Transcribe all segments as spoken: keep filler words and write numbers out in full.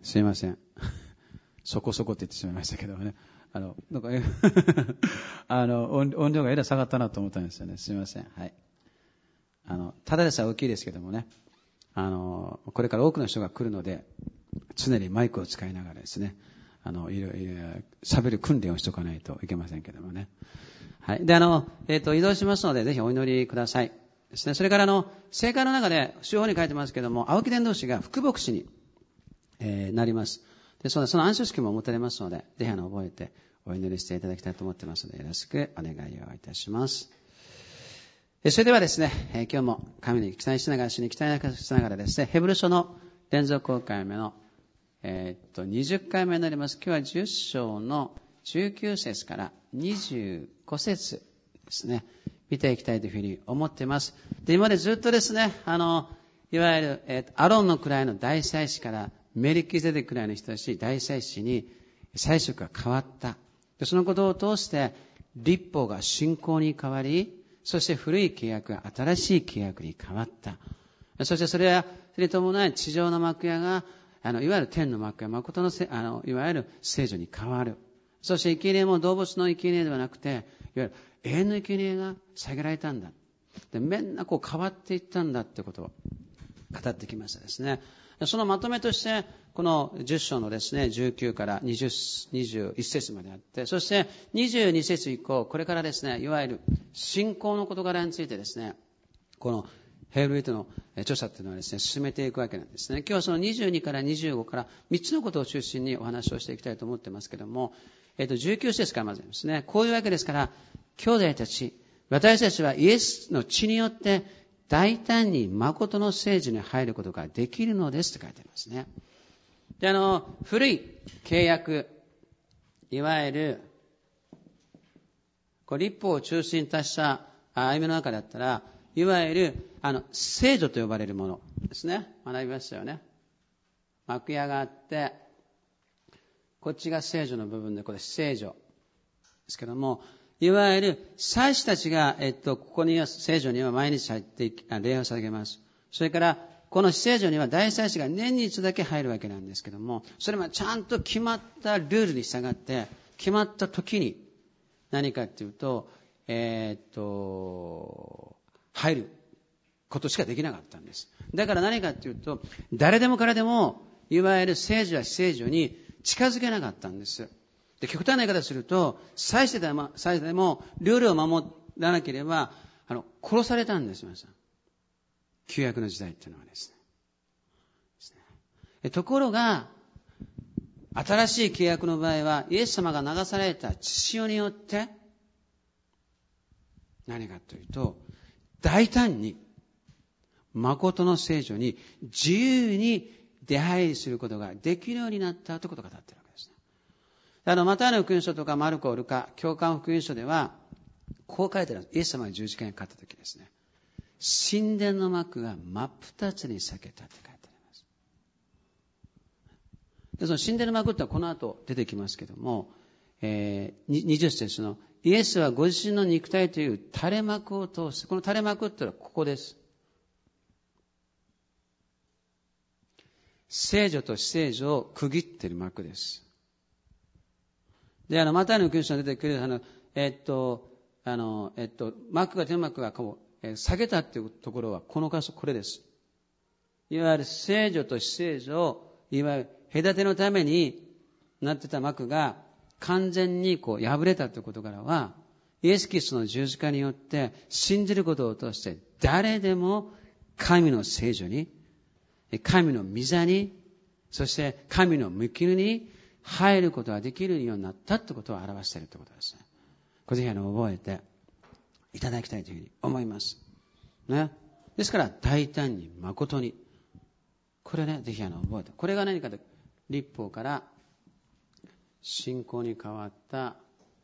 すいません。そこそこって言ってしまいましたけどね。あの、なんか、あの、音, 音量がえらい下がったなと思ったんですよね。すいません。はい。あの、ただでさえ大きいですけどもね。あの、これから多くの人が来るので、常にマイクを使いながらですね、あの、いろいろ、喋る訓練をしておかないといけませんけどもね。はい。で、あの、えっと、移動しますので、ぜひお祈りください。ですね。それから、あの、聖会の中で、手法に書いてますけども、青木伝道師が副牧師に、えー、なります。で、その、その安息式も持たれますので、ぜひ、あの、覚えて、お祈りしていただきたいと思ってますので、よろしくお願いをいたします。それではですね、えー、今日も神に期待しながら、主に期待しながらですね、ヘブル書の連続公開目の、えー、っと、にじゅっかいめになります。今日はじゅっ章のじゅうきゅう節からにじゅうご節ですね、見ていきたいというふうに思っています。で、今までずっとですね、あの、いわゆる、えー、アロンの位の大祭司からメリキゼデク位の人たち、大祭司に祭職が変わった。で、そのことを通して、律法が信仰に変わり、そして古い契約が新しい契約に変わった。そしてそれは、それに伴い地上の幕屋が、あの、いわゆる天の幕屋、誠のせ、あの、いわゆる聖女に変わる。そして生贄も動物の生贄ではなくて、いわゆる永遠の生贄が下げられたんだ。で、みんなこう変わっていったんだってことを語ってきましたですね。そのまとめとして、このじゅっ章のですね、じゅうきゅうからにじゅう、にじゅういち節まであって、そしてにじゅうに節以降、これからですね、いわゆる信仰の事柄についてですね、このヘブル人の著者っていうのはですね、進めていくわけなんですね。今日はそのにじゅうにからにじゅうごからみっつのことを中心にお話をしていきたいと思ってますけども、えっと、じゅうきゅう節からまずですね、こういうわけですから、兄弟たち、私たちはイエスの血によって大胆に誠の聖女に入ることができるのですと書いてありますね。で、あの、古い契約、いわゆる、こう律法を中心とした歩みの中だったら、いわゆる、あの、聖女と呼ばれるものですね。学びましたよね。幕屋があって、こっちが聖女の部分で、これ聖女ですけども、いわゆる祭司たちが、えっと、ここには聖女には毎日入って礼を捧げます。それからこの聖女には大祭司が年に一度だけ入るわけなんですけども、それはちゃんと決まったルールに従って決まった時に何かっていうと、えー、っと入ることしかできなかったんです。だから何かっていうと、誰でも彼でもいわゆる聖女や非聖女に近づけなかったんです。で、極端な言い方をすると、祭司でも、祭司でも、ルールを守らなければ、あの、殺されたんです、皆さん。旧約の時代っていうのはですね。ですね。ところが、新しい契約の場合は、イエス様が流された血潮によって、何かというと、大胆に、誠の聖女に自由に出入りすることができるようになったということが語っているわけですね。あの、マタイの福音書とかマルコ、ルカ、教会福音書では、こう書いてあるんです。イエス様が十字架にかかった時ですね。神殿の幕が真っ二つに裂けたって書いてあります。で、その神殿の幕ってのはこの後出てきますけども、えー、にじゅっ節の、イエスはご自身の肉体という垂れ幕を通す。この垂れ幕ってのはここです。聖女と非聖女を区切っている幕です。で、あの、マタイの福音書に出てくる、あの、えっと、あの、えっと、幕が、天幕がこう、えー、下げたっていうところは、この箇所、これです。いわゆる聖女と非聖女を、いわゆる隔てのためになってた幕が、完全にこう、破れたということからは、イエス・キリストの十字架によって、信じることを通して、誰でも神の聖女に、神の御座に、そして神の御国に、入ることができるようになったってことを表しているということですね。これぜひあの覚えていただきたいというふうに思います。ね。ですから大胆に誠に。これね、ぜひあの覚えて。これが何かと、律法から信仰に変わった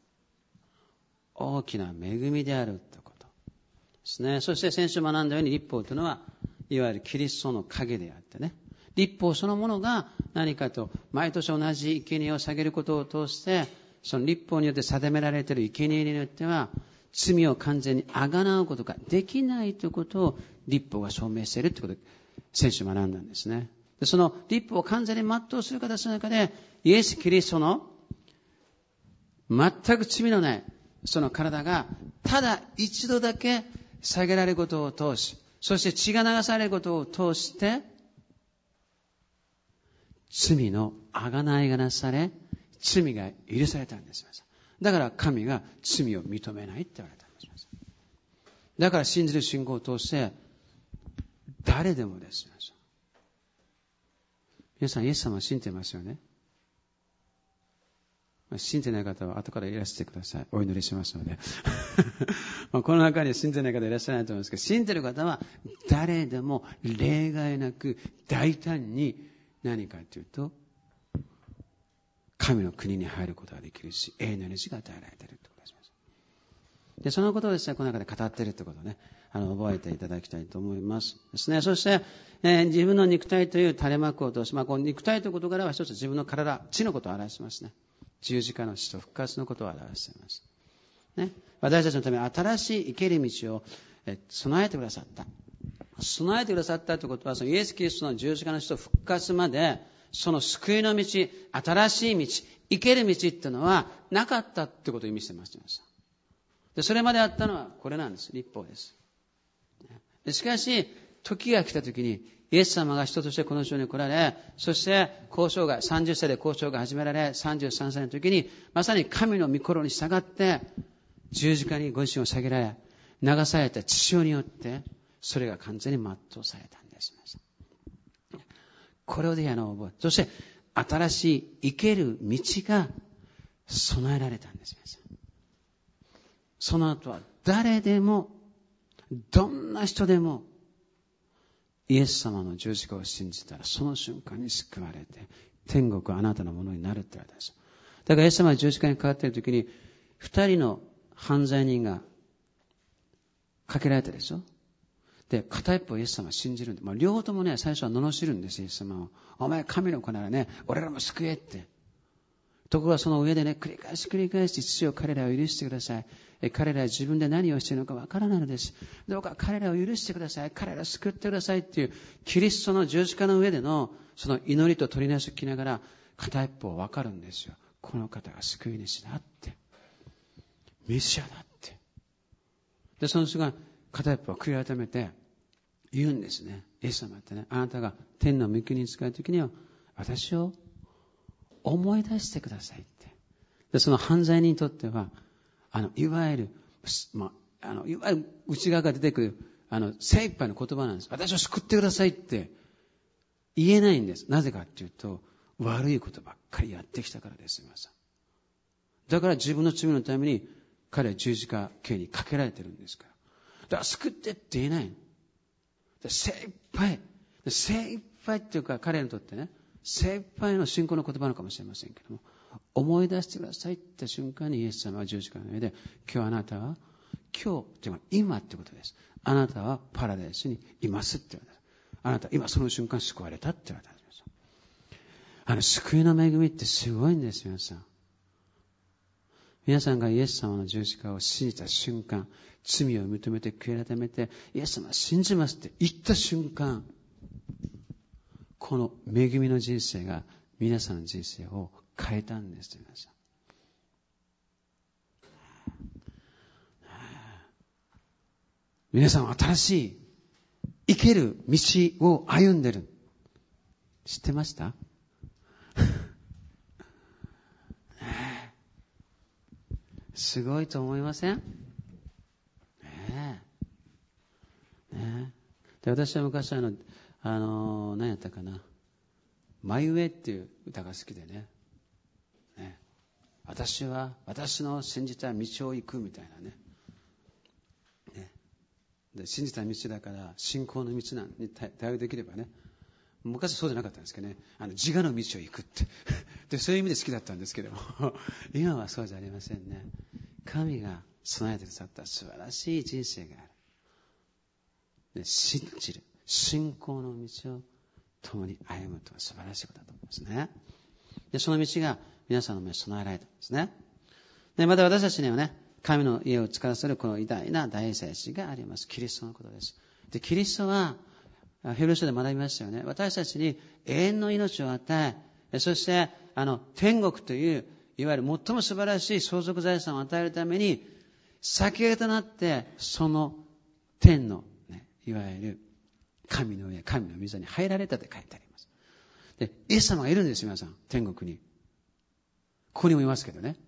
大きな恵みであるということですね。そして先週学んだように律法というのは、いわゆるキリストの影であってね。律法そのものが何かと、毎年同じ生贄を下げることを通して、その律法によって定められている生贄によっては、罪を完全にあがなうことができないということを律法が証明しているということを先週学んだんですね。 でその立法を完全に全うする形の中で、イエス・キリストの全く罪のないその体がただ一度だけ下げられることを通し、そして血が流されることを通して、罪の贖いがなされ、罪が許されたんです。だから神が罪を認めないって言われたんです。だから信じる信仰を通して、誰でもです。皆さん、イエス様を信じてますよね。信じてない方は後からいらしてください。お祈りしますので。この中に信じてない方いらっしゃらないと思いますけど、信じてる方は誰でも例外なく大胆に何かというと、神の国に入ることができるし、永遠の命が与えられているということです。で、そのことをですね、この中で語っているということをね、あの、覚えていただきたいと思いますですね。そして、えー、自分の肉体という垂れ幕を通し、まあ、この肉体という事柄は一つ自分の体、血のことを表しますね。十字架の死と復活のことを表しています。ね。私たちのために新しい生ける道を、え備えてくださった。備えてくださったということは、そのイエス・キリストの十字架の死と復活まで、その救いの道、新しい道、生ける道っていうのはなかったってことを意味してました。で、それまであったのはこれなんです。律法です。でしかし、時が来た時に、イエス様が人としてこの世に来られ、そして交渉が、さんじゅっさいで交渉が始められ、さんじゅうさんさいの時に、まさに神の御心に従って、十字架にご自身を下げられ、流された血潮によって、それが完全に全うされたんです。これをぜひあの覚え、そして新しい生ける道が備えられたんです。その後は誰でも、どんな人でも、イエス様の十字架を信じたら、その瞬間に救われて、天国はあなたのものになるって言われたんです。だからイエス様が十字架にかかっている時に、二人の犯罪人がかけられたでしょ。で、片一方イエス様を信じるんで、まあ、両方ともね、最初は罵るんです、イエス様を。お前神の子ならね、俺らも救えって。ところがその上でね、繰り返し繰り返し父を彼らを許してください。え彼らは自分で何をしているのかわからないのです。どうか彼らを許してください。彼らを救ってくださいっていう、キリストの十字架の上での、その祈りと取りなしを聞きながら、片一方わかるんですよ。この方が救い主だって。メシアだって。で、その人が片一方は悔い改めて言うんですね。イエス様ってね、あなたが天の御国に使うときには、私を思い出してくださいって。で、その犯罪人にとっては、あの、いわゆる、まあ、あの、いわゆる内側から出てくる、あの、精一杯の言葉なんです。私を救ってくださいって言えないんです。なぜかっていうと、悪いことばっかりやってきたからです。皆さん。だから自分の罪のために彼は十字架刑にかけられてるんですから。だから救ってって言えない。精一杯、精一杯っていうか彼にとってね、精一杯の信仰の言葉なのかもしれませんけども、思い出してくださいって瞬間にイエス様は十字架の上で、今日あなたは、今日っていうのは今ってことです。あなたはパラダイスにいますって言われた。あなたは今その瞬間救われたって言われたんです。あの救いの恵みってすごいんです皆さん。皆さんがイエス様の十字架を信じた瞬間、罪を認めて悔い改めて、イエス様は信じますって言った瞬間、この恵みの人生が皆さんの人生を変えたんです皆さん。皆さんは新しい生ける道を歩んでる。知ってましたすごいと思いません？ねえ。ねえ。で、私は昔あの、あの、何やったかな。マイウェイっていう歌が好きでね。ね私は、私の信じた道を行くみたいなね。ねで信じた道だから、信仰の道なんに対応できればね。昔そうじゃなかったんですけどね。あの、自我の道を行くって。で、そういう意味で好きだったんですけども。今はそうじゃありませんね。神が備えてくださった素晴らしい人生がある。で信じる。信仰の道を共に歩むとは素晴らしいことだと思いますね。で、その道が皆さんの前に備えられたんですね。で、また私たちにはね、神の家を司るこの偉大な大祭司があります。キリストのことです。で、キリストはヘブル書で学びましたよね。私たちに永遠の命を与え、そして、あの、天国という、いわゆる最も素晴らしい相続財産を与えるために、先駆けとなって、その天の、ね、いわゆる神の上、神の御座に入られたって書いてあります。で、イエス様がいるんですよ、皆さん。天国に。ここにもいますけどね。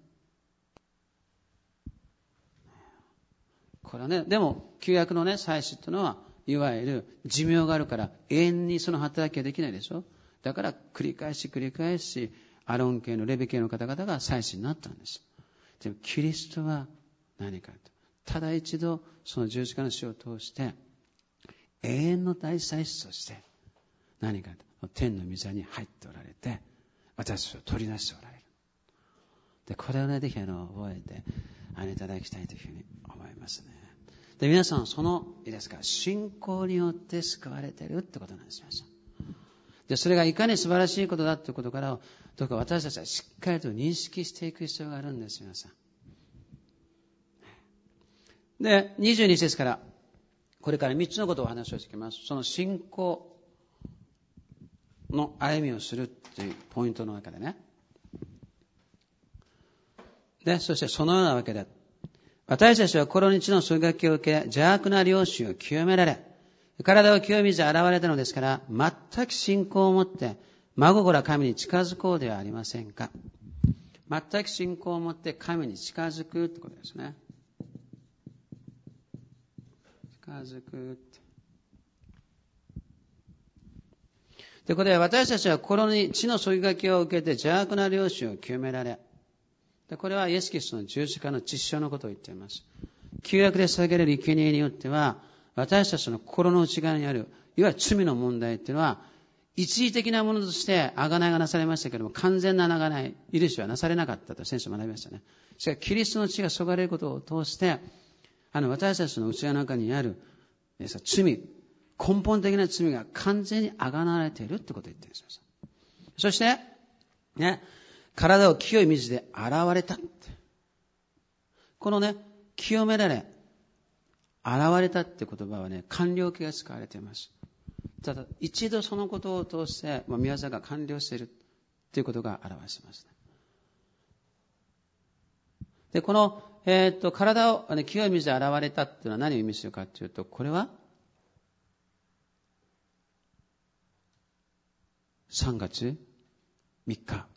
これはね、でも、旧約のね、祭司っていうのは、いわゆる寿命があるから、永遠にその働きはできないでしょ。だから、繰り返し繰り返し、アロン系のレベ系の方々が祭司になったんです。でも、キリストは何かと。ただ一度、その十字架の死を通して、永遠の大祭司として、何かと。天の御座に入っておられて、私たちを取り出しておられる。で、これをね、ぜひあの、覚えて、あの、いただきたいというふうに思いますね。で、皆さん、その、いいですか、信仰によって救われているってことなんですよ。で、それがいかに素晴らしいことだということから、どうか私たちはしっかりと認識していく必要があるんです、皆さん。で、にじゅうに節から、これからみっつのことをお話をしていきます。その信仰の歩みをするというポイントの中でね。で、そしてそのようなわけで、私たちはこの日の数学を受け、邪悪な良心を清められ、体を清みず現れたのですから、全く信仰を持って、真心神に近づこうではありませんか。全く信仰を持って神に近づくってことですね。近づくって。で、これは私たちはこの地の注ぎ書きを受けて邪悪な良心を清められ、でこれはイエス・キリストの十字架の実証のことを言っています。旧約で捧げられる生贄によっては、私たちの心の内側にある、いわゆる罪の問題っていうのは、一時的なものとして贖いがなされましたけれども、完全な贖い、許しはなされなかったと先生学びましたね。しかし、キリストの血が注がれることを通して、あの、私たちの内側の中にある、罪、根本的な罪が完全に贖われているってことを言ってるんです。そして、ね、体を清い水で洗われたって。このね、清められ、洗われたって言葉はね、完了形が使われています。ただ、一度そのことを通して、まあ、宮沢が完了しているということが表します、ね。で、この、えー、っと、体を、ね、清い水で洗われたっていうのは何を意味するかというと、これは、さんがつみっか、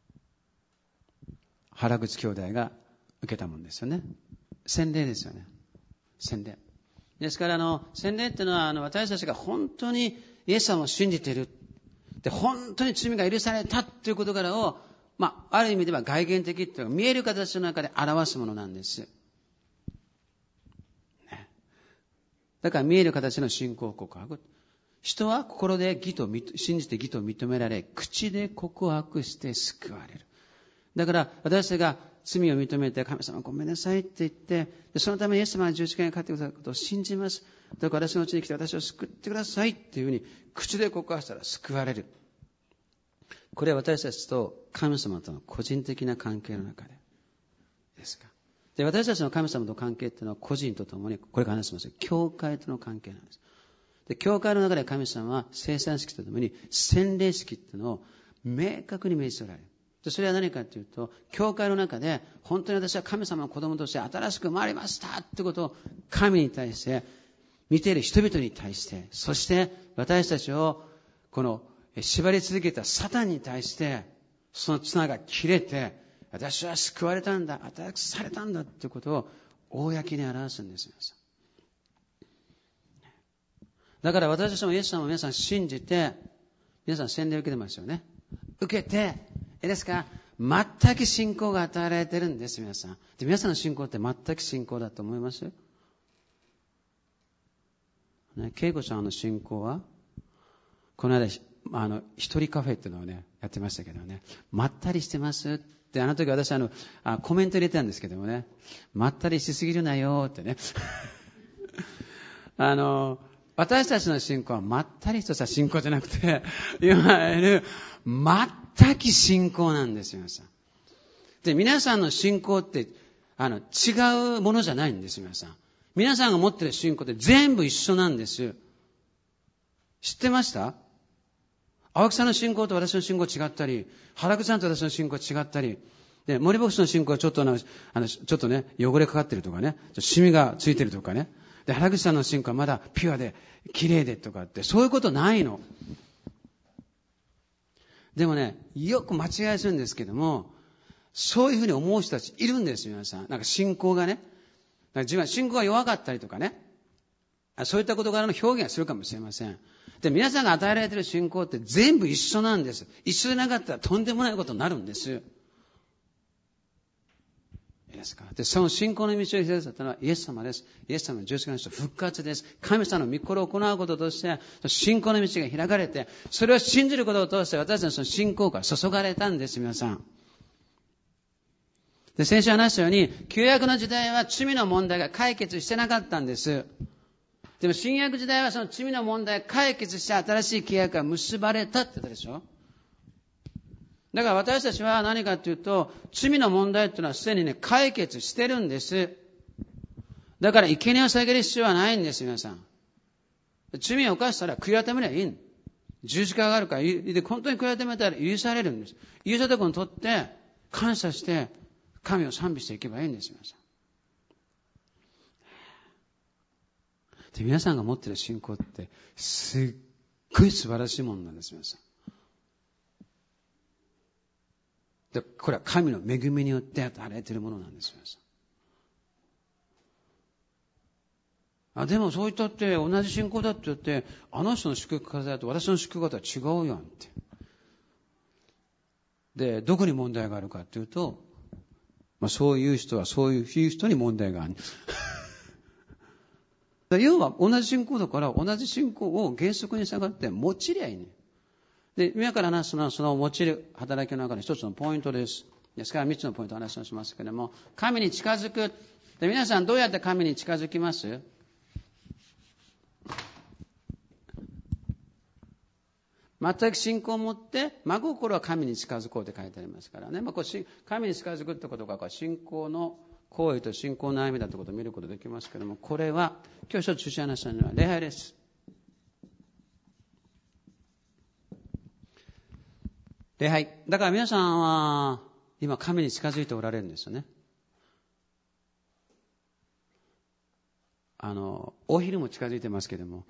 原口兄弟が受けたものですよね。洗礼ですよね。洗礼。ですから、あの、洗礼っていうのは、あの、私たちが本当にイエス様を信じている。で、本当に罪が許されたという事柄を、まあ、ある意味では外見的というか、見える形の中で表すものなんです。ね、だから見える形の信仰告白。人は心で義と信じて義と認められ、口で告白して救われる。だから私たちが罪を認めて、神様ごめんなさいって言って、でそのためにイエス様が十字架にかかってくださることを信じます。だから私のうちに来て私を救ってくださいっていうふうに口で告白したら救われる。これは私たちと神様との個人的な関係の中でですか。で、私たちの神様との関係っていうのは個人とともに、これから話しますが、教会との関係なんです。で、教会の中で神様は聖餐式とともに洗礼式っていうのを明確に命じておられる。で、それは何かというと、教会の中で本当に私は神様の子供として新しく生まれましたってことを神に対して、見ている人々に対して、そして私たちをこの縛り続けたサタンに対して、その綱が切れて、私は救われたんだ、新しくされたんだってことを公に表すんですよ。だから私たちもイエス様を皆さん信じて、皆さん洗礼を受けてますよね。受けて、いいですか、全く信仰が与えられてるんです、皆さん。で、皆さんの信仰って全く信仰だと思います？ね、恵子ちゃんの信仰は、この間、あの、一人カフェっていうのをね、やってましたけどね、まったりしてますって、あの時私あの、あコメント入れてたんですけどもね、まったりしすぎるなよってね。あの、私たちの信仰はまったりとした信仰じゃなくて、いわゆる全く信仰なんですよ、皆さん。で、皆さんの信仰ってあの違うものじゃないんです、皆さん。皆さんが持っている信仰って全部一緒なんです。 知ってました？青木さんの信仰と私の信仰違ったり、原口さんと私の信仰違ったり、で、森牧師の信仰はちょっとあの、あの、ちょっとね、汚れかかってるとかね、シミがついてるとかね、で、原口さんの信仰はまだピュアで、綺麗でとかって、そういうことないの。でもね、よく間違いするんですけども、そういうふうに思う人たちいるんですよ、皆さん。なんか信仰がね、なんか自分は信仰が弱かったりとかね、そういった事柄の表現はするかもしれません。で、皆さんが与えられている信仰って全部一緒なんです。一緒でなかったらとんでもないことになるんです。いいですか？で、その信仰の道を開いたのはイエス様です。イエス様の十字架の人復活です。神様の御心を行うこととして、信仰の道が開かれて、それを信じることを通して私たちのその信仰が注がれたんです、皆さん。で、先週話したように、旧約の時代は罪の問題が解決してなかったんです。でも新約時代はその罪の問題を解決して新しい契約が結ばれたって言ったでしょ。だから私たちは何かというと、罪の問題っていうのはすでにね、解決してるんです。だから生贄を下げる必要はないんです、皆さん。罪を犯したら悔い改めればいい。十字架があるから、で本当に悔い改めたら許されるんです。許されたことにとって感謝して神を賛美していけばいいんです、皆さん。で、皆さんが持っている信仰ってすっごい素晴らしいものなんです、皆さん。で、これは神の恵みによって与えられているものなんです、皆さん。あ、でもそう言ったって同じ信仰だって言って、あの人の祝福方と私の祝福方は違うやんって。で、どこに問題があるかっていうと、まあそういう人はそういう人に問題がある。要は同じ信仰だから同じ信仰を原則に従って用いりゃいいね。で、今から話すのはその用いる働きの中で一つのポイントです。ですから三つのポイントを話をしますけれども、神に近づく。で、皆さんどうやって神に近づきます？全く信仰を持って真心は神に近づこうって書いてありますからね。まあ、こう神に近づくってことが信仰の行為と信仰の歩みだということを見ることができますけれども、これは今日一つ中心に話したのは礼拝です。礼拝。だから皆さんは今神に近づいておられるんですよね。あのお昼も近づいてますけれども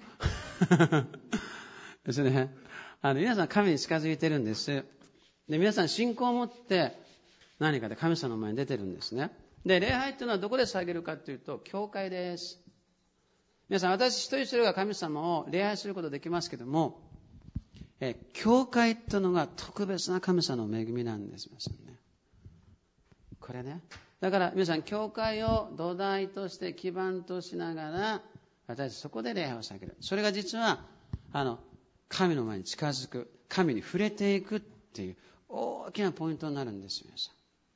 ですね。あの皆さん神に近づいてるんです。で、皆さん信仰を持って何かで神様の前に出てるんですね。で、礼拝というのはどこで捧げるかというと、教会です。皆さん、私一人一人が神様を礼拝することできますけども、え教会というのが特別な神様の恵みなんです。皆さんね。これね。だから皆さん、教会を土台として基盤としながら、私そこで礼拝を捧げる。それが実は、あの、神の前に近づく、神に触れていくっていう大きなポイントになるんですよ、皆さん。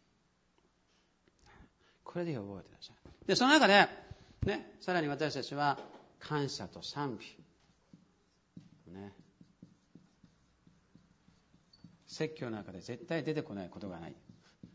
これで覚えてください。で、その中で、ね、さらに私たちは感謝と賛美。ね。説教の中で絶対出てこないことがない。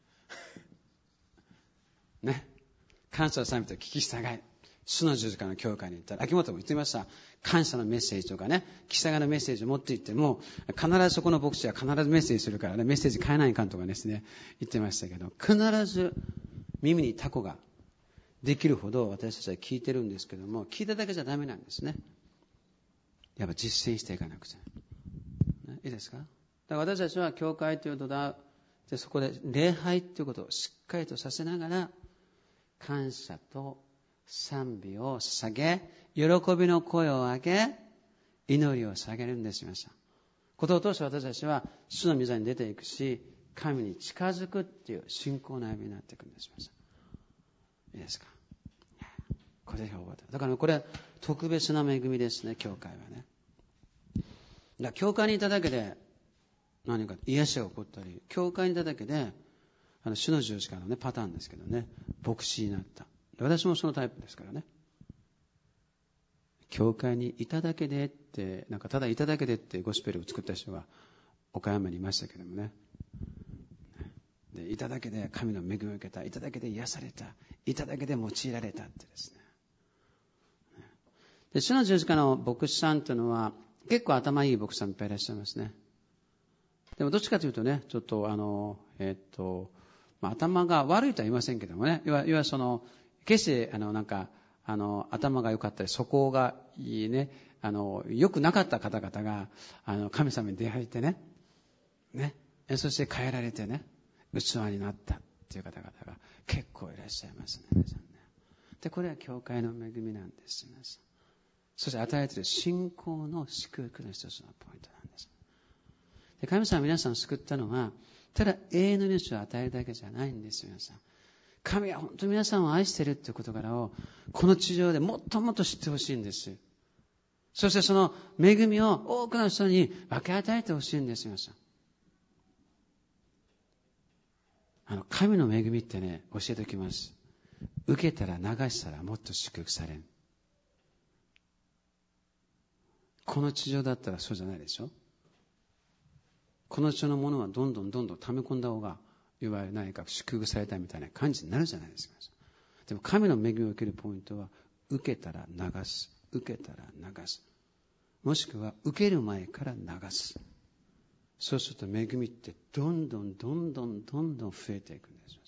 ね。感謝と賛美と聞き従い。主の十字架の教会に行ったら、秋元も言ってました。感謝のメッセージとかね、聞き従いのメッセージを持って行っても、必ずそこの牧師は必ずメッセージするからね、メッセージ変えないかんとかですね、言ってましたけど、必ず耳にタコができるほど私たちは聞いてるんですけども、聞いただけじゃダメなんですね。やっぱ実践していかなくちゃ、ね、いいですか？だから私たちは教会という土台で、そこで礼拝ということをしっかりとさせながら、感謝と賛美を捧げ、喜びの声を上げ、祈りを捧げるんです。皆さん、ことを通して私たちは主の御座に出ていくし、神に近づくっていう信仰の歩みになっていくんです。皆さん、いいですか？これで覚えた。だからこれ特別な恵みですね、教会はね。だから教会にいただけで何か癒しが起こったり、教会にいただけで、あの主の十字架のねパターンですけどね、牧師になった。私もそのタイプですからね。教会にいただけでって、なんかただいただけでってゴスペルを作った人が岡山にいましたけどもね。で、いただけで神の恵みを受けた、いただけで癒された、いただけで用いられたってですね。で、主の十字架の牧師さんというのは、 結構頭いい牧師さんいっぱいいらっしゃいますね。でもどっちかというとね、ちょっとあの、えっと、まあ、頭が悪いとは言いませんけどもね、いわゆるその、決してあの、なんか、あの、頭が良かったり、素行がいいね、あの、良くなかった方々が、あの、神様に出会えてね、ね、そして変えられてね、器になったっていう方々が結構いらっしゃいますね。皆さんね。で、これは教会の恵みなんです。皆さん。そして与えている信仰の祝福の一つのポイントなんです。で、神様は皆さんを救ったのは、ただ永遠の命を与えるだけじゃないんですよ、皆さん。神は本当に皆さんを愛しているという事柄を、この地上でもっともっと知ってほしいんです。そしてその恵みを多くの人に分け与えてほしいんですよ、皆さん。あの、神の恵みってね、教えておきます。受けたら流したらもっと祝福される。この地上だったらそうじゃないでしょ。この地上のものはどんどんどんどん溜め込んだ方が、いわゆる何か祝福されたみたいな感じになるじゃないですか。でも神の恵みを受けるポイントは、受けたら流す。受けたら流す。もしくは受ける前から流す。そうすると恵みってどんどんどんどんどんどん増えていくんですよ。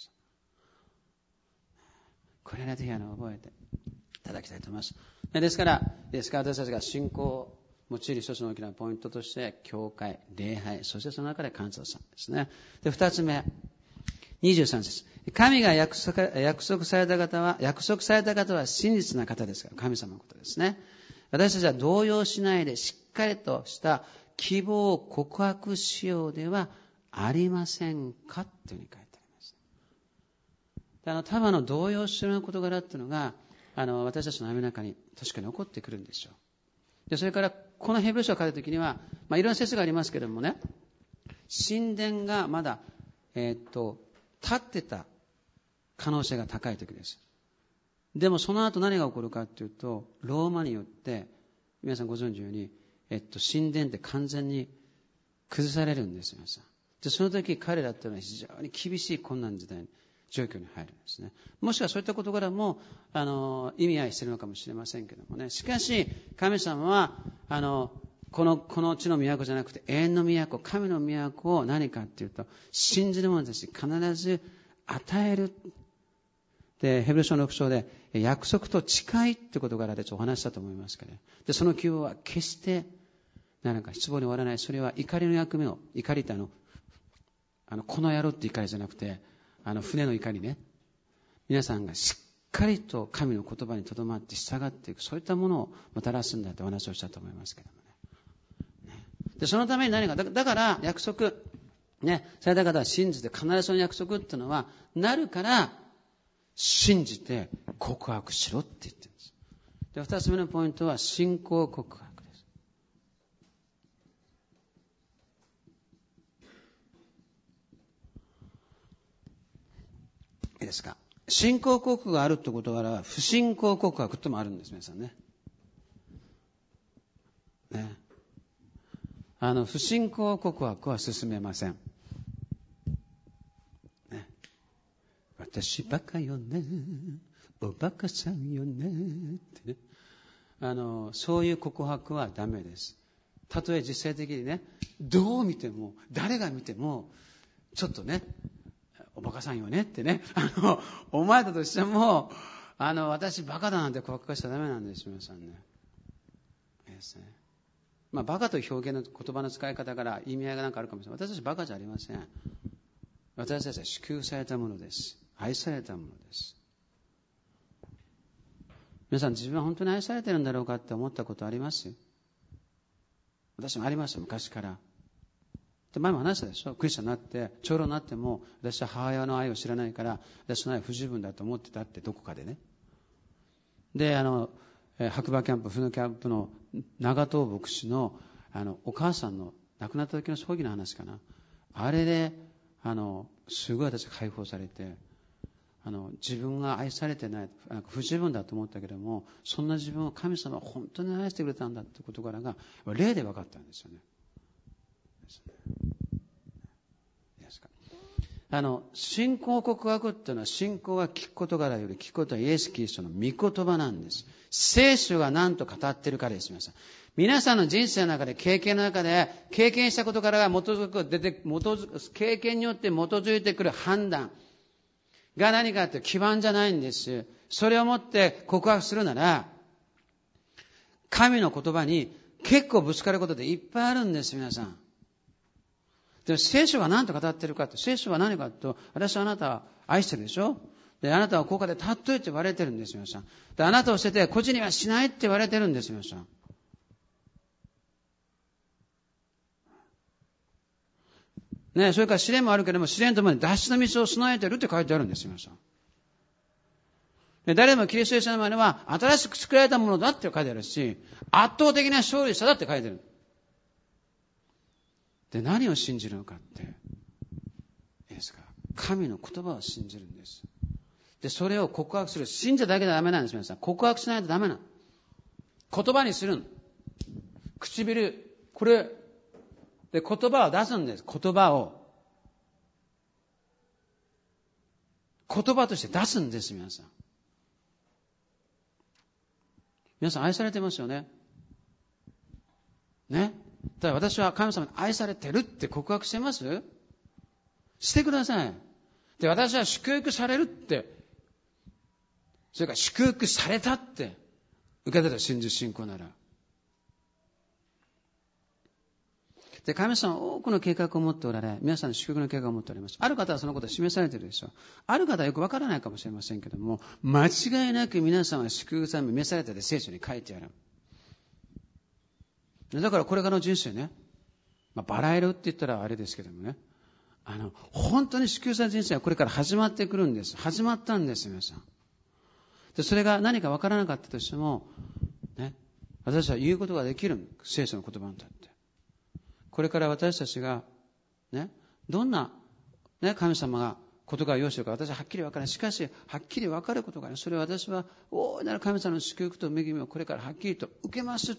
これね、ぜひあの覚えていただきたいと思います。ですから、ですから私たちが信仰を用いる一つの大きなポイントとして、教会、礼拝、そしてその中で感謝さんですね。で、二つ目、にじゅうさん節。神が約束、約束された方は、約束された方は真実な方ですから、神様のことですね。私たちは動揺しないでしっかりとした希望を告白しようではありませんかというふうに書いてあります。であの、多分の動揺するような事柄っていうのが、あの、私たちの歩みの中に確かに起こってくるんでしょう。で、それから、このヘブル書を書いたときには、まあ、いろんな説がありますけれどもね、神殿がまだ、えー、っと、立ってた可能性が高いときです。でもその後何が起こるかというと、ローマによって、皆さんご存知のように、えっと、神殿って完全に崩されるんですよ、皆さん。で、その時彼らっていうのは非常に厳しい困難時代に、状況に入るんですね。もしくはそういった事柄も、あの、意味合いしているのかもしれませんけどもね。しかし、神様は、あの、この、この地の都じゃなくて、永遠の都、神の都を何かっていうと、信じる者たちに必ず与える。で、ヘブル書のろく章で、約束と誓いって事柄でちょっとお話したと思いますけど、ね、で、その希望は決して、何か失望に終わらない。それは怒りの役目を、怒りってあの、あの、この野郎って怒りじゃなくて、あの、船の怒りね。皆さんがしっかりと神の言葉にとどまって従っていく、そういったものをもたらすんだとお話をしたと思いますけどもね。ねで、そのために何か、だ, だから約束、ね、された方は信じて必ずその約束っていうのは、なるから、信じて告白しろって言ってるんです。で、二つ目のポイントは信仰告白です。いいですか。信仰告白があるってことは、不信仰告白ってもあるんです、皆さんね。ね。あの、不信仰告白は進めません。ね。私バカよね。おバカさんよね。ってね。あの、そういう告白はダメです。たとえ実際的にね、どう見ても、誰が見ても、ちょっとね、おバカさんよねってね、あの、お前だとしても、あの、私バカだなんて告白しちゃダメなんです、皆さんね。いいですね。まあ、バカという表現の言葉の使い方から意味合いがなんかあるかもしれない。私たちバカじゃありません。私たちは祝福されたものです。愛されたものです。皆さん、自分は本当に愛されてるんだろうかって思ったことあります？私もありました、昔から。で、前も話したでしょ。クリスチャンになって、長老になっても、私は母親の愛を知らないから、私の愛は不十分だと思ってたって、どこかでね。で、あの、白馬キャンプ、船キャンプの長藤牧師の、あの、お母さんの亡くなった時の葬儀の話かな。あれで、あの、すごい私解放されて、あの、自分が愛されてない、なんか不十分だと思ったけども、そんな自分を神様は本当に愛してくれたんだって事柄が、霊で分かったんですよね。ですね。いいですか。 あの、信仰告白っていうのは、信仰は聞くことからより聞くことはイエス・キリストの御言葉なんです。聖書が何と語っているかです。皆さん。皆さんの人生の中で、経験の中で、経験したことからが基づく、出て、基づく、経験によって基づいてくる判断が何かという基盤じゃないんです。それをもって告白するなら、神の言葉に結構ぶつかることでいっぱいあるんです、皆さん。でも聖書が何と語っているかって、聖書は何かと、私はあなたは愛してるでしょ。で、あなたはここでたっといて言われてるんです、皆さん。で、あなたを捨てて孤児にはしないって言われてるんです、皆さん。ね、それから試練もあるけれども、試練ともに脱出の道を備えてるって書いてあるんです、皆さん。で、誰もキリストイエスの前には新しく作られたものだって書いてあるし、圧倒的な勝利者だって書いてある。で、何を信じるのかって、いいですか、神の言葉を信じるんです。で、それを告白する。信者だけではダメなんです、皆さん。告白しないとダメなの。言葉にするの。唇、これ、で、言葉を出すんです。言葉を。言葉として出すんです、皆さん。皆さん愛されてますよね。ね。ただ私は神様に愛されてるって告白してます？してください。で、私は祝福されるって、それから祝福されたって受けたら信じる信仰なら。で、神様は多くの計画を持っておられ、皆さんの祝福の計画を持っております。ある方はそのことを示されているでしょう。ある方はよくわからないかもしれませんけども、間違いなく皆さんは祝福さんに召されている聖書に書いてある。だからこれからの人生ね、まあ、バラ色って言ったらあれですけどもね、あの、本当に祝福される人生はこれから始まってくるんです。始まったんです、皆さん。で、それが何かわからなかったとしても、ね、私は言うことができる。聖書の言葉に立って。これから私たちが、ね、どんな、ね、神様がことが用意しているか私ははっきりわからない。しかし、はっきりわかることがある。それは私は大いなる神様の祝福と恵みをこれからはっきりと受けますって。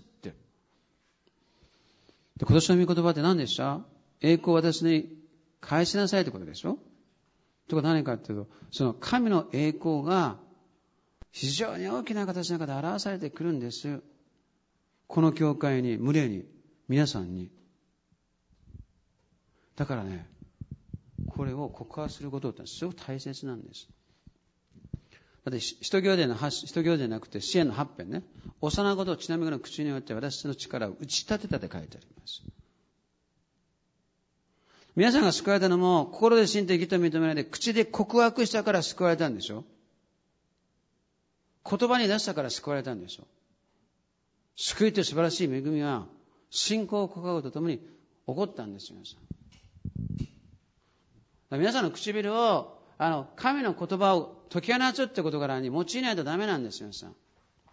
で、今年の御言葉って何でした？栄光を私に返しなさいってことでしょ？とこ何かっていうと、その神の栄光が非常に大きな形の中で表されてくるんです。この教会に、群れに、皆さんに。だからね、これを告白することってすごく大切なんです。だって、使徒行伝の使徒行伝じゃなくて、支援の八編ね。幼子と血並みの口によって私の力を打ち立てたって書いてあります。皆さんが救われたのも、心で信じて義と認められて、口で告白したから救われたんでしょ？言葉に出したから救われたんでしょ？救いという素晴らしい恵みは、信仰を告白とともに起こったんですよ、皆さん。皆さんの唇を、あの、神の言葉を解き放つってことからに用いないとダメなんですよ、皆さん。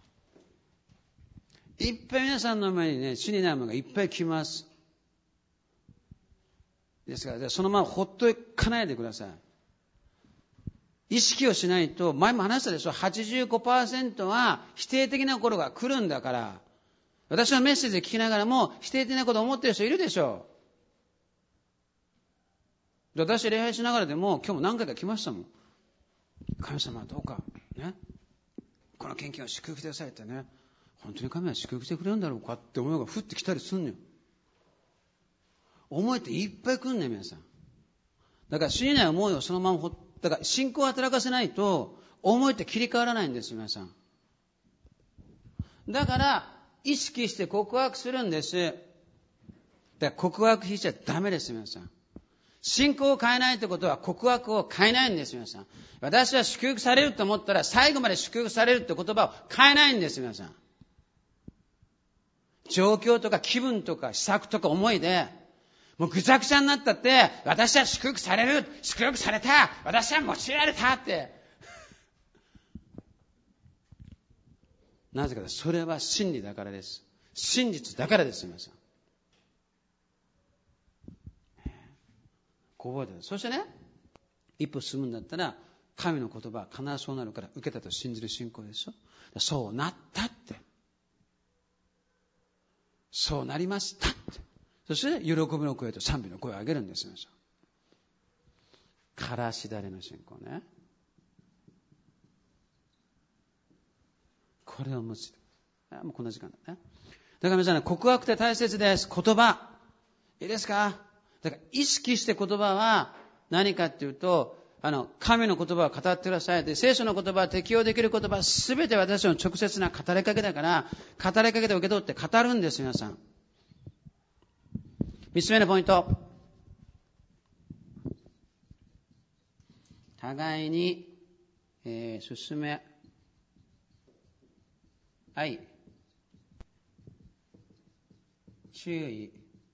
いっぱい皆さんの前にね、死にないものがいっぱい来ます。ですから、そのままほっといかないでください。意識をしないと、前も話したでしょ、はちじゅうごパーセント は否定的な頃が来るんだから、私のメッセージで聞きながらも否定的なことを思っている人いるでしょう。私礼拝しながらでも、今日も何回か来ましたもん。神様はどうか、ね、この献金を祝福してくださいってね、本当に神は祝福してくれるんだろうかって思いが降ってきたりすんのよ。思いっていっぱい来んねん、皆さん。だから死にない思いをそのままほっ、だから信仰を働かせないと、思いって切り替わらないんです、皆さん。だから、意識して告白するんです。だから告白しちゃダメです、皆さん。信仰を変えないってことは告白を変えないんです、皆さん。私は祝福されると思ったら、最後まで祝福されるって言葉を変えないんです、皆さん。状況とか気分とか施策とか思いで、もうぐちゃぐちゃになったって、私は祝福される、祝福された、私は用いられたって。なぜか、それは真理だからです。真実だからです、皆さん。こう覚えてる。そしてね、一歩進むんだったら、神の言葉は必ずそうなるから受けたと信じる信仰でしょ。そうなったって。そうなりましたって。そして、喜びの声と賛美の声を上げるんですよ。 からしだれの信仰ね。これを無視。もうこんな時間だね。だから皆さん、告白って大切です。言葉。いいですか？だから意識して言葉は何かっていうと、あの、神の言葉を語ってください。で、聖書の言葉は適用できる言葉すべて私の直接な語りかけだから、語りかけて受け取って語るんです、皆さん。三つ目のポイント。互いに、えー、進め、愛、注意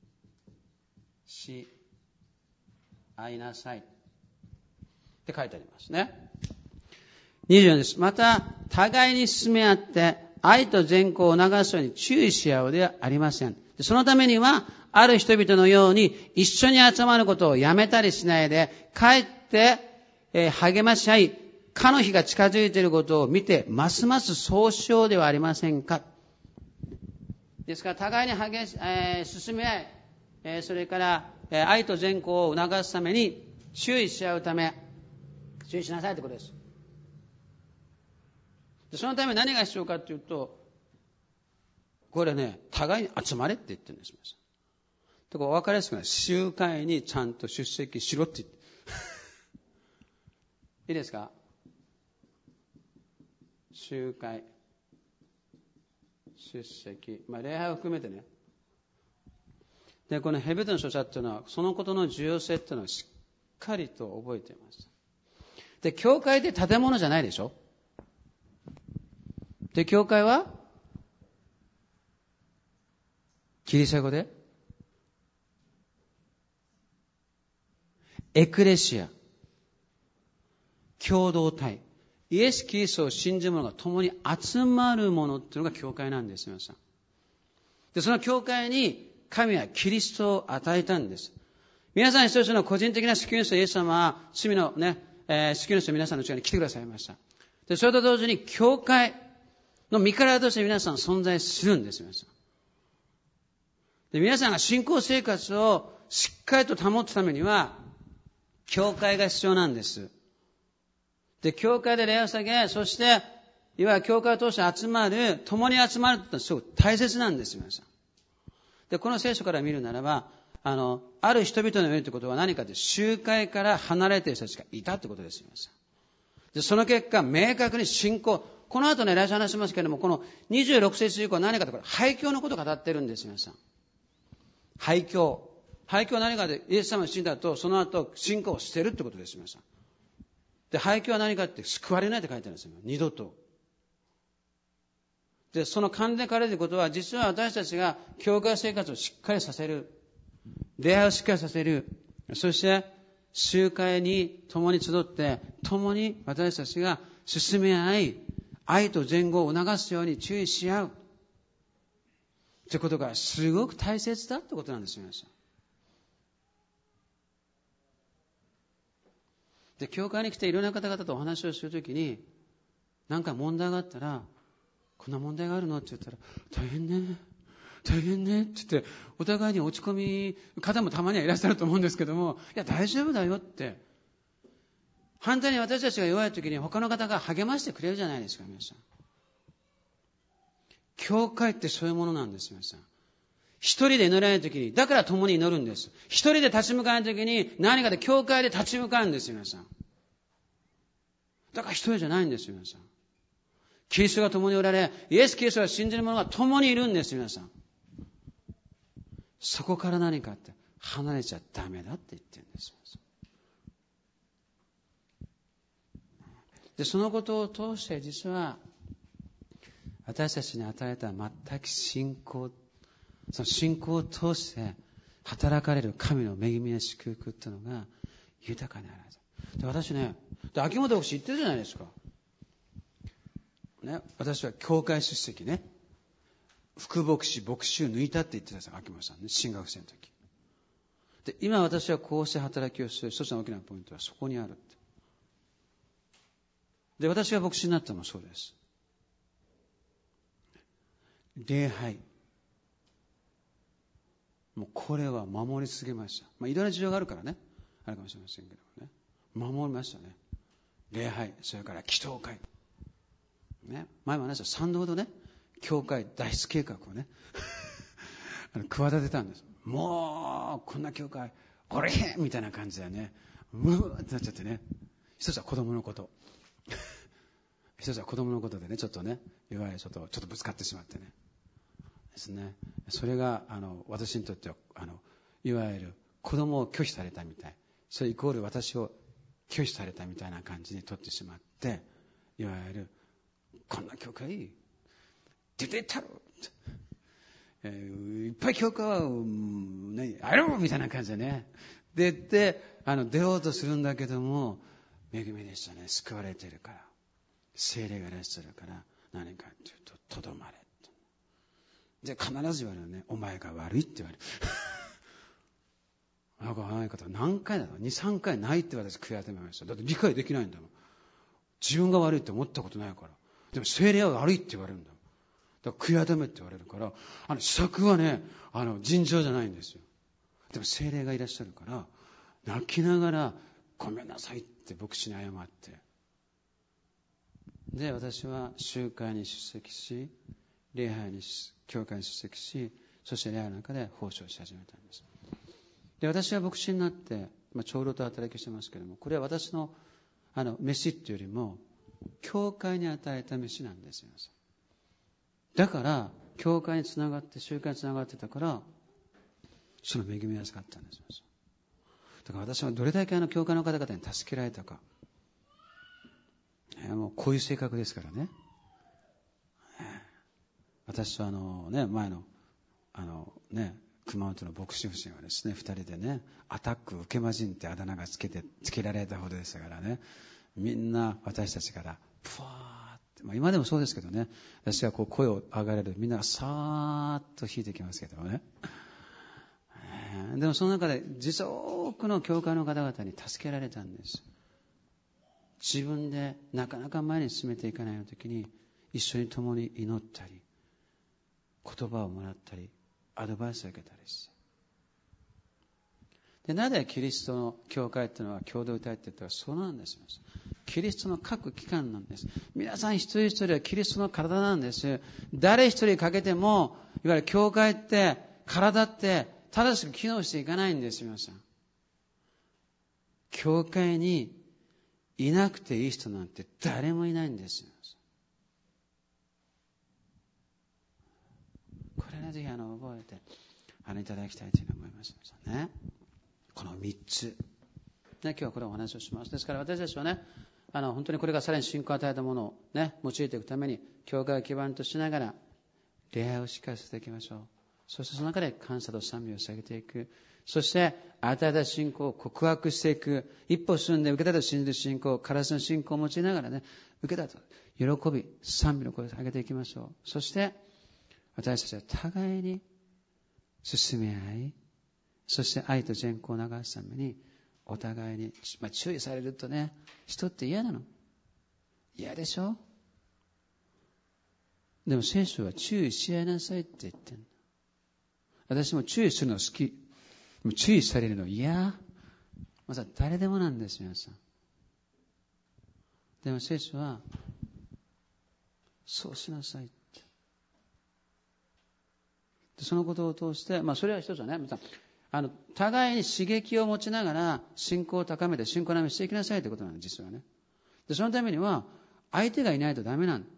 し合いなさいって書いてありますね。にじゅうよんです。また互いに進め合って愛と善行を促すように注意し合うではありません。そのためにはある人々のように一緒に集まることをやめたりしないで、かえって、えー、励まし合い、かの日が近づいていることを見てますますそうしようではありませんか。ですから互いに励し、えー、進め合い、えー、それから、えー、愛と善行を促すために注意し合うため、注意しなさいということです。でそのために何が必要かというと、これね、互いに集まれって言ってるんです。だから分かりやすくない。集会にちゃんと出席しろって言っていいですか？集会出席、まあ、礼拝を含めてね。でこのヘブルの書者っていうのはそのことの重要性っていうのをしっかりと覚えています。で教会って建物じゃないでしょ。で教会はギリシャ語でエクレシア、共同体、イエス・キリストを信じる者が共に集まるものっていうのが教会なんです。皆さん。でその教会に神はキリストを与えたんです。皆さん一人一人の個人的な救い主イエス様は罪のね、えー、救い主の皆さんのうちに来てくださいました。でそれと同時に教会の身体として皆さん存在するんです。皆さん。で皆さんが信仰生活をしっかりと保つためには教会が必要なんです。で教会で礼を捧げ、そしていわゆる教会を通して集まる、共に集まるってすごく大切なんです皆さん。でこの聖書から見るならば、あのある人々の上ということは何かというと、集会から離れている人たちがいたということです皆さん。でその結果明確に信仰、この後ね来週話しますけれども、このにじゅうろく節以降は何かというと廃教のことを語っているんです皆さん。廃教、廃教は何かでイエス様を信じたとその後信仰を捨てるということです皆さん。で廃教は何かって救われないって書いてあるんですよ、二度と。でその完全に変われるということは、実は私たちが教会生活をしっかりさせる、礼拝をしっかりさせる、そして集会に共に集って共に私たちが進め合い、愛と善行を促すように注意し合うということがすごく大切だということなんですよ皆さん。で教会に来ていろんな方々とお話をするときに、何か問題があったら、こんな問題があるのって言ったら、大変ね大変ねって言って、お互いに落ち込み方もたまにはいらっしゃると思うんですけども、いや大丈夫だよって、反対に私たちが弱いときに他の方が励ましてくれるじゃないですか皆さん。教会ってそういうものなんです皆さん。一人で祈らないときに、だから共に祈るんです。一人で立ち向かないときに、何かで教会で立ち向かうんです皆さん。だから一人じゃないんです皆さん。キリストが共におられ、イエス・キリストが信じる者が共にいるんです皆さん。そこから何かって離れちゃダメだって言ってるんです。でそのことを通して実は私たちに与えた全く信仰、その信仰を通して働かれる神の恵みや祝福っていうのが豊かにある。で私ね、で秋元牧師言ってるじゃないですか、ね、私は教会出席ね、副牧師牧師を抜いたって言ってたんですよ秋元さんね、進学生の時で。今私はこうして働きをする一つの大きなポイントはそこにあるって。で私が牧師になったのもそうです。礼拝、もうこれは守り続けました。まあいろんな事情があるからね、あるかもしれませんけどね、 守りましたね。礼拝、それから祈祷会。ね、前も話した賛同とね、教会脱出計画をね、あの企てたんです。もう、こんな教会、おれへんみたいな感じでね、うーってなっちゃってね。一つは子供のこと。一つは子供のことでね、ちょっとね、いわゆるちょっと、ちょっとぶつかってしまってね。ですね。それが、あの、私にとっては、あの、いわゆる子供を拒否されたみたい。それイコール私を拒否されたみたいな感じに取ってしまって、いわゆる、こんな教会、出てったろって、えー、いっぱい教会は、ね、あろうみたいな感じでね。で、で、あの、出ようとするんだけども、恵みでしたね。救われているから。聖霊がいらっしゃるから、何かというと、とどまれ。で、必ず言われるね。お前が悪いって言われる。なんかない方何回だろう、に、さんかいないって私悔い改めました。だって理解できないんだもん。自分が悪いって思ったことないから。でも聖霊は悪いって言われるんだ。だから悔い改めって言われるから、あの、施策はね、あの、尋常じゃないんですよ。でも聖霊がいらっしゃるから、泣きながら、ごめんなさいって牧師に謝って。で、私は集会に出席し、礼拝に、教会に出席し、そして礼拝の中で奉仕をし始めたんです。で、私は牧師になって、まあ、長老と働きしてますけれども、これは私の、あの、飯っていうよりも、教会に与えた飯なんですよ。だから、教会につながって、集会につながってたから、その恵みを預かったんですよ。だから私はどれだけあの教会の方々に助けられたか。もうこういう性格ですからね。私はあのね、前の、あのね、熊本の牧師夫人はですね、二人でね、アタック受けまじんってあだ名がつけて、つけられたほどでしたからね、みんな私たちから、ぷわーって、まあ今でもそうですけどね、私がこう声を上がれる、みんながさーっと引いてきますけどね。でもその中で実は多くの教会の方々に助けられたんです。自分でなかなか前に進めていかないような時に一緒に共に祈ったり言葉をもらったりアドバイスを受けたりして、でなぜキリストの教会というのは共同体って言ったらそうなんですよ。キリストの各機関なんです。皆さん一人一人はキリストの体なんです。誰一人欠けてもいわゆる教会って体って正しく機能していかないんですよ。皆さん教会にいなくていい人なんて誰もいないんですよ。これね、ぜひあの覚えてあのいただきたいというふうに思いますね。このみっつ、ね、今日はこれをお話をします。ですから私たちはね、あの本当にこれがさらに信仰を与えたものをね用いていくために教会を基盤としながら礼拝をしっかりさせていきましょう。そしてその中で感謝と賛美を捧げていく。そして与えた信仰を告白していく。一歩進んで受けたと信じる信仰、カラスの信仰を用いながらね、受けたと喜び賛美の声を上げていきましょう。そして私たちは互いに進め合い、そして愛と善行を流すためにお互いに、まあ、注意されるとね、人って嫌なの。嫌でしょ。でも聖書は注意し合いなさいって言ってるの。私も注意するの好き。注意されるの嫌。まさ誰でもなんです皆さん。でも聖書はそうしなさいって。でそのことを通して、まあそれは一つはね、あの互いに刺激を持ちながら信仰を高めて信仰並みしていきなさいということなんです実はね。でそのためには相手がいないとダメなんだ。だ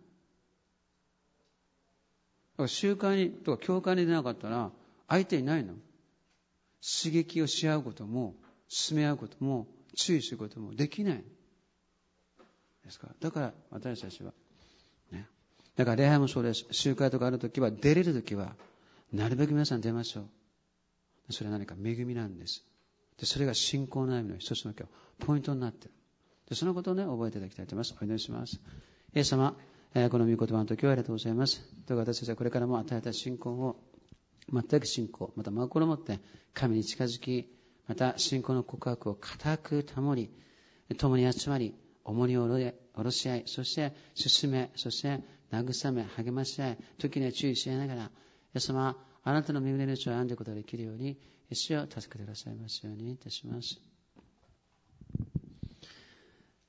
から集会にとか教会に出なかったら相手いないの。刺激をし合うことも進め合うことも注意することもできないですから。だから私たちはね、だから礼拝もそうです。集会とかあるときは出れるときはなるべく皆さん出ましょう。それは何か恵みなんです。でそれが信仰の歩みの一つの今日ポイントになっている。でそのことをね覚えていただきたいと思います。お祈りします。イエス様、えー、この御言葉の時はありがとうございます。どうか私たちはこれからも与えた信仰を全く信仰、また真心を持って神に近づき、また信仰の告白を固く保り、共に集まり、重荷を下ろし合い、そして進め、そして慰め、励まし合い、時には注意し合いながら、イエス様、あなたの恵みの命を歩んでいくことができるように、主を助けてくださいますようにいたします。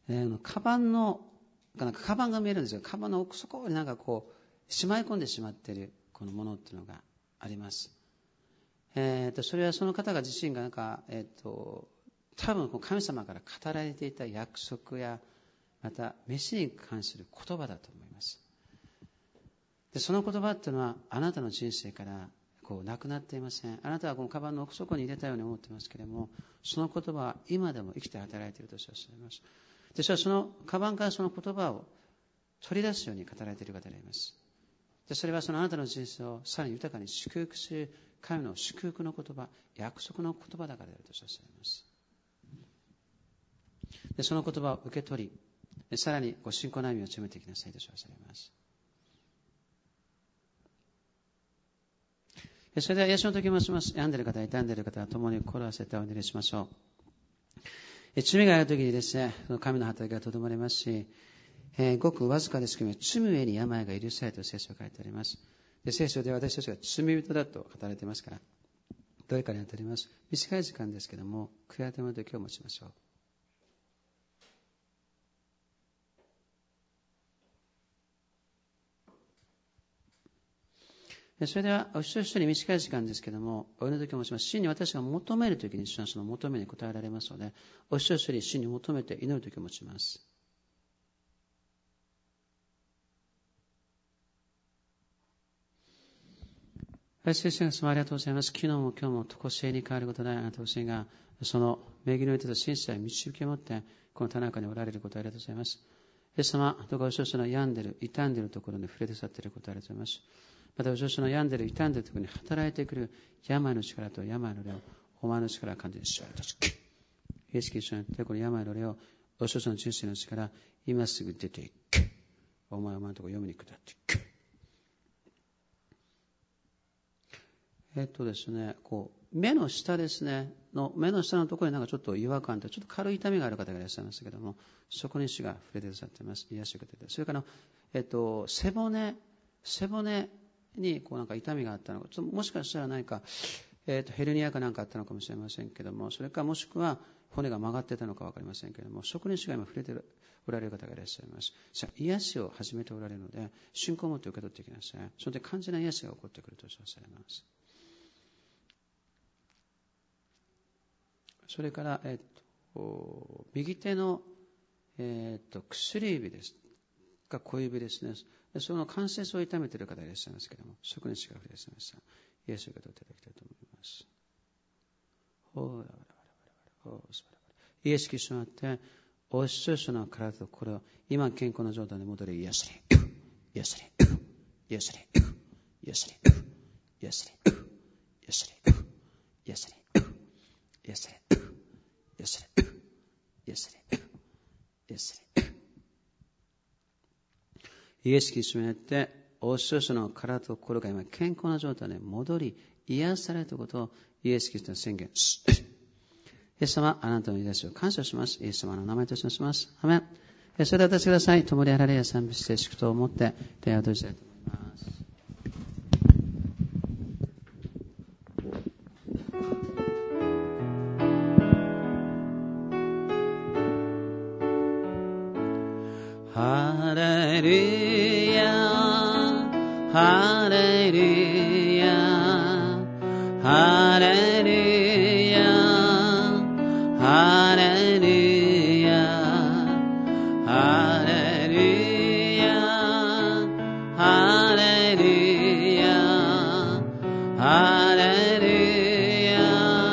えー、カバンのなんかカバンが見えるんですよ。カバンの奥底になんかこうしまい込んでしまっているこのものっていうのがあります。えー、とそれはその方が自身がなんか、えー、と多分神様から語られていた約束やまた飯に関する言葉だと思います。でその言葉っていうのはあなたの人生からこうなくなっていません。あなたはこのカバンの奥底に入れたように思っていますけれども、その言葉は今でも生きて働いているとおっしゃいます。でそれはそのカバンからその言葉を取り出すように語られている方であります。でそれはそのあなたの人生をさらに豊かに祝福する神の祝福の言葉、約束の言葉だからであるとおっしゃいます。でその言葉を受け取り、さらにご信仰の歩みを強めていきなさいとおっしゃいます。それでは癒しの時もします。病んでいる方、痛んでいる方は共に心を合わせてお祈りしましょう。罪がある時にですね、神の働きがとどまりますし、えー、ごくわずかですけども、罪ゆえに病が許されると聖書が書いてあります。で聖書で私たちが罪人だと語られていますから、どれかに当たります。短い時間ですけども、悔い改めの時を持ちましょう。それでは、お一人一人短い時間ですけども、お祈りの時を持ちます。真に私が求める時に、主はその求めに応えられますので、お一人一人真に求めて祈る時を持ちます。先生様ありがとうございます。昨日も今日も常しえに変わることないあなたご自身が、その恵みの手と真実に導きを持って、この田中におられることをありがとうございます。イエス様、どうかお一人一人の病んでいる、傷んでいるところに触れて去っていることをありがとうございます。また、お一人一人の病んでいる、傷んでいるところに働いてくる病の力と病の霊を、お前の力を感じてしまいます。イエス・キリストによって、この病の霊を、お一人一人の人生の力、今すぐ出ていく。お前はお前のところ読みに下っていく。えっとですね、こう目の下ですねの目の下のところになんかちょっと違和感とちょっと軽い痛みがある方がいらっしゃいますけども、そこに主が触れてくださっています。癒してくれて、それからえっと背骨背骨にこうなんか痛みがあったのか、ちょっともしかしたら何かえっとヘルニアかなんかあったのかもしれませんけども、それかもしくは骨が曲がってたのか分かりませんけども、そこに主が今触れておられる方がいらっしゃいます。じゃあ癒しを始めておられるので、信仰を持って受け取っていきなさい。それで完全な癒しが起こってくると称されます。それから、えっと、右手の、えっと、薬指ですか小指ですね。その関節を痛めている方がいらっしゃいますけれども、そこに主が触れていらっしゃいました。イエスを受け取っていただきたいと思います。イエス・キリストにあって、お一人一人の体と心を今健康な状態に戻り、癒され、癒され、癒され、癒され、癒され、癒され、癒され、癒され、癒され、癒され、癒され。イエス・キリストによって、お一人一人の体と心が今健康な状態に戻り、癒されるということをイエス・キリストに宣言し、イエス様、あなたの癒しを感謝します。イエス様の名前とします。アメン。それではお立ちください。共にあられや賛美して祝祷を持って手を閉じたいと思います。ハレルヤ、ハレルヤ、ハレルヤ、ハレルヤ、ハレルヤ、ハレルヤ、ハレルヤ、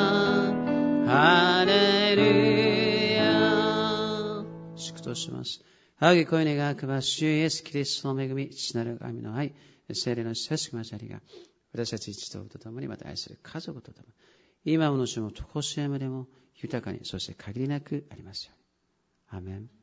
ハレルヤ。祝祷します。仰ぎ声願わくば、主イエスキリストの恵み、父なる神の愛、聖霊の親しく交わりが、私たち一同と共に、また愛する家族と共に、今もの主も常しえまでも豊かに、そして限りなくありますように。アーメン。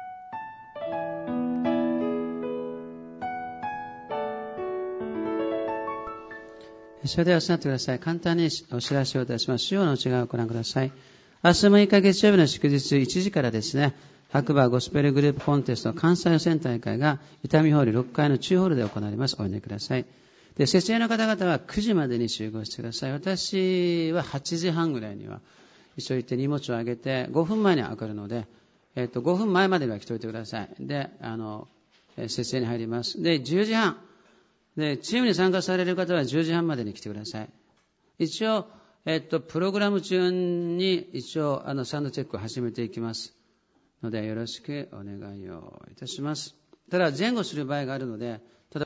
それでは座ってください。簡単にお知らせをいたします。主要の内側をご覧ください。明日むいか月曜日の祝日いちじからですね、白馬ゴスペルグループコンテスト関西予選大会が伊丹ホールろっかいの中ホールで行われます。お祈りください。で、設営の方々はくじまでに集合してください。私ははちじはんぐらいには一緒に行って荷物をあげてごふんまえに上がるので、 えっと、ごふんまえまでには来ておいてください。で、あの、設営に入ります。で、じゅうじはん。で、チームに参加される方はじゅうじはんまでに来てください。一応、えっと、プログラム中に一応、あの、サウンドチェックを始めていきますので、よろしくお願いをいたします。ただ、前後する場合があるので、